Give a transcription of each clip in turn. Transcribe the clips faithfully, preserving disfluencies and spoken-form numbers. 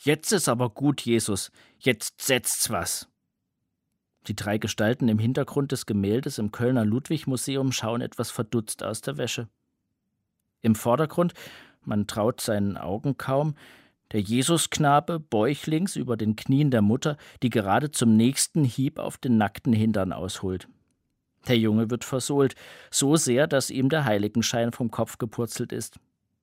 Jetzt ist aber gut, Jesus, jetzt setzt's was. Die drei Gestalten im Hintergrund des Gemäldes im Kölner Ludwig-Museum schauen etwas verdutzt aus der Wäsche. Im Vordergrund, man traut seinen Augen kaum, der Jesusknabe bäuchlings über den Knien der Mutter, die gerade zum nächsten Hieb auf den nackten Hintern ausholt. Der Junge wird versohlt, so sehr, dass ihm der Heiligenschein vom Kopf gepurzelt ist.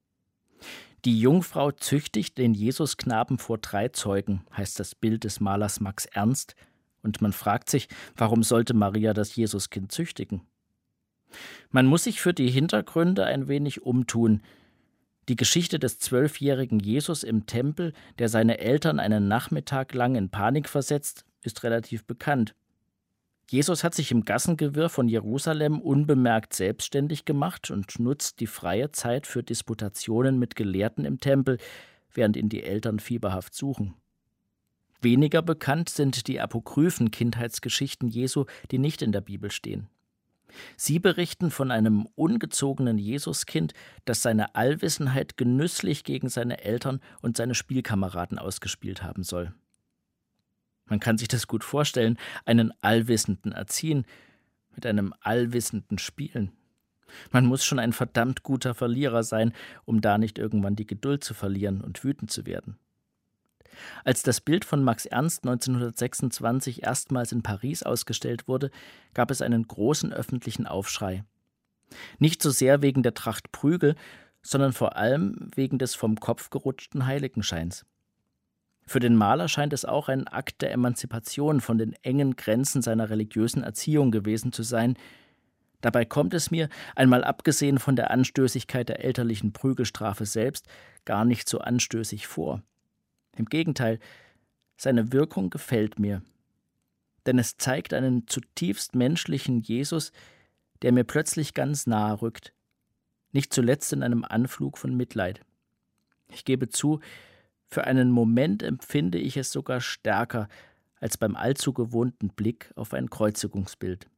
Die Jungfrau züchtigt den Jesusknaben vor drei Zeugen, heißt das Bild des Malers Max Ernst, und man fragt sich, warum sollte Maria das Jesuskind züchtigen? Man muss sich für die Hintergründe ein wenig umtun. Die Geschichte des zwölfjährigen Jesus im Tempel, der seine Eltern einen Nachmittag lang in Panik versetzt, ist relativ bekannt. Jesus hat sich im Gassengewirr von Jerusalem unbemerkt selbstständig gemacht und nutzt die freie Zeit für Disputationen mit Gelehrten im Tempel, während ihn die Eltern fieberhaft suchen. Weniger bekannt sind die apokryphen Kindheitsgeschichten Jesu, die nicht in der Bibel stehen. Sie berichten von einem ungezogenen Jesuskind, das seine Allwissenheit genüsslich gegen seine Eltern und seine Spielkameraden ausgespielt haben soll. Man kann sich das gut vorstellen, einen Allwissenden erziehen, mit einem Allwissenden spielen. Man muss schon ein verdammt guter Verlierer sein, um da nicht irgendwann die Geduld zu verlieren und wütend zu werden. Als das Bild von Max Ernst neunzehnhundertsechsundzwanzig erstmals in Paris ausgestellt wurde, gab es einen großen öffentlichen Aufschrei. Nicht so sehr wegen der Tracht Prügel, sondern vor allem wegen des vom Kopf gerutschten Heiligenscheins. Für den Maler scheint es auch ein Akt der Emanzipation von den engen Grenzen seiner religiösen Erziehung gewesen zu sein. Dabei kommt es mir, einmal abgesehen von der Anstößigkeit der elterlichen Prügelstrafe selbst, gar nicht so anstößig vor. Im Gegenteil, seine Wirkung gefällt mir. Denn es zeigt einen zutiefst menschlichen Jesus, der mir plötzlich ganz nahe rückt. Nicht zuletzt in einem Anflug von Mitleid. Ich gebe zu, für einen Moment empfinde ich es sogar stärker als beim allzu gewohnten Blick auf ein Kreuzigungsbild.